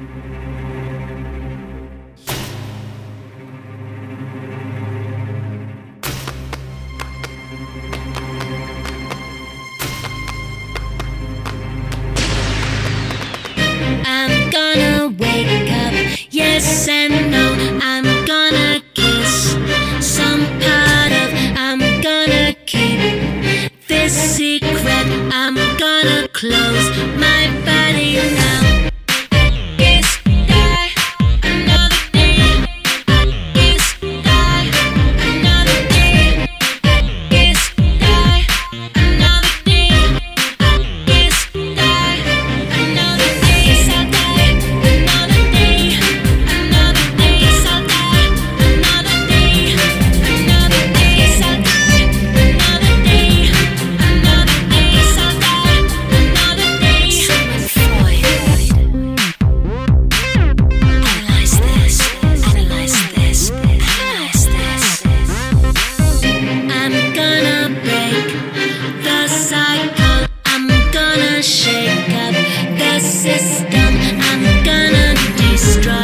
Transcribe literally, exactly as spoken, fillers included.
I'm gonna wake up, yes and no. I'm gonna kiss some part of. I'm gonna keep this secret. I'm gonna close my body now. Kiss die another day. Kiss die another day. Kiss die another day. Kiss die another day. Yes, I'll die another day. Another day. Yes, I'll die another day. Another day. Yes, I'll die another day. Another day. Yes, I'll die another day. Sigmund Freud. Analyze this. Analyze this. Analyze this. I'm gonna break the cycle. I'm gonna shake up the system. I'm gonna destroy